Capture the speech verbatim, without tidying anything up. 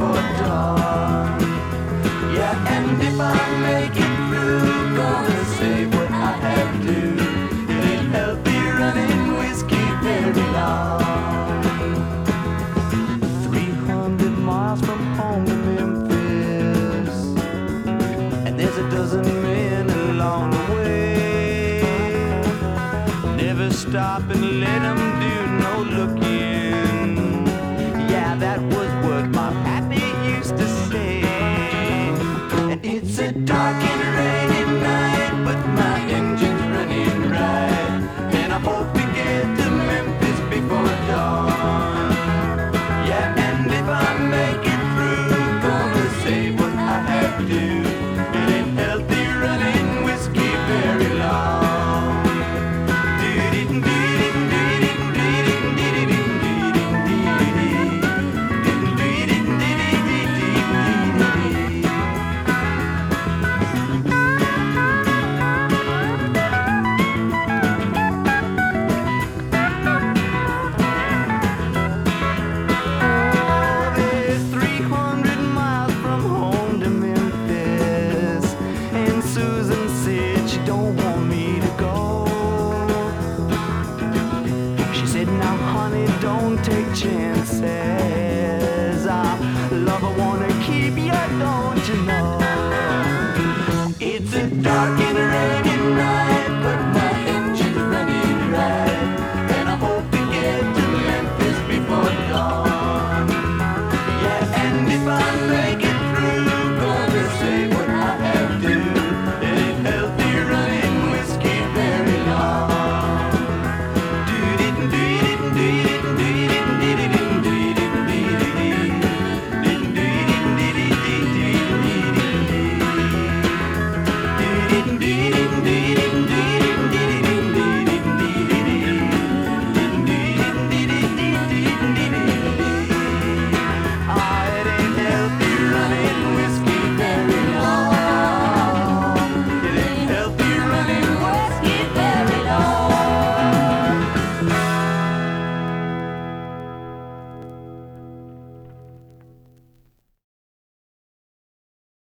before dawn. Yeah, and if I make it through, gonna say what I have to. It ain't healthy running whiskey very long. Three hundred miles from home to Memphis, and there's a dozen men along the way. Never stop and let them do no looking. Yeah, that was what my pappy used to say. And it's a dark and rainy night, but my engine's running right, and I hope we get to Memphis before dawn. Yeah, and if I make it through, gonna say what I have to. It ain't healthy running whiskey very long. Don't take chances. I love, I wanna keep you, don't you know?